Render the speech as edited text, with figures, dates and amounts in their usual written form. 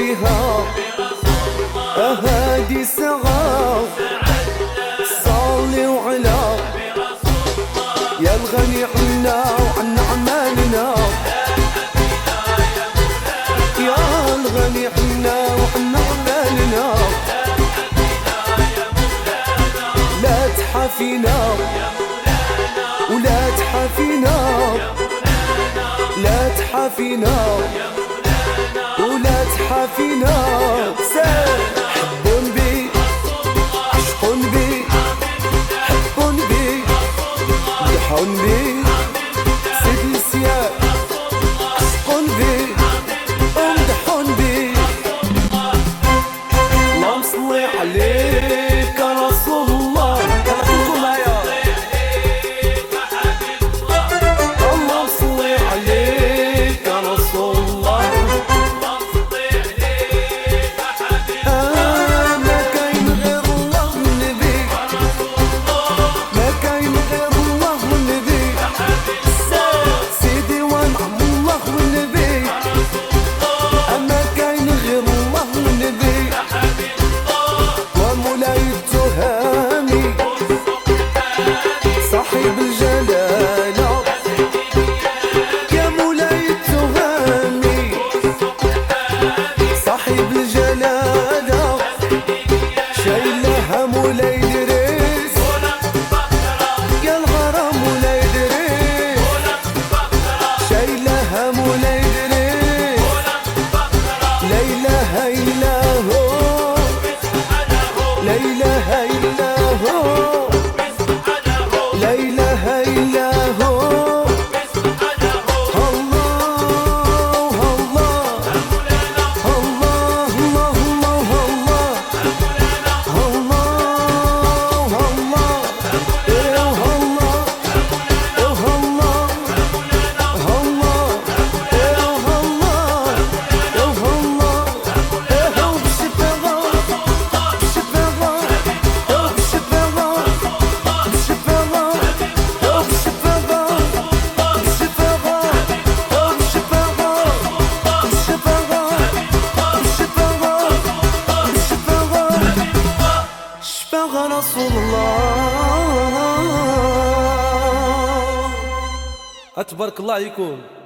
فيها أهادي سغى صلي وعلا يا الغني عنا وعن أعمالنا يا الغني عنا وعن أعمالنا لا تحافينا ولا تحافينا لا تحافينا ولا تحافينا حب بي عشق بي حب بي مدح بي سيد السياد عشق بي ومدح بي اللهم صل عليك يا رسول الله كلكم معايا اللهم صل عليك يا رسول الله ما كاين غير الله والنبي ما كاين غير الله والنبي سيدي ونعم الله والنبي ما كاين غير الله والنبي ومولاي التهامي صاحب الجلالة يا مولاي التهامي صاحب الجلالة شايلها مولاي دريس يا الغرام مولاي دريس شايلها مولاي دريس لا إله إلا هو لا إله إلا هو لا إله إلا هو الله الله الله الله الله الله الله الله إيه الله إيه الله الله إيه الله إيه الله إيه بالشفاغة بالشفاغة بالشفاغة بالشفاغة بالشفاغة بالشفاغة شفاغة رسول الله. تبارك الله عليكم.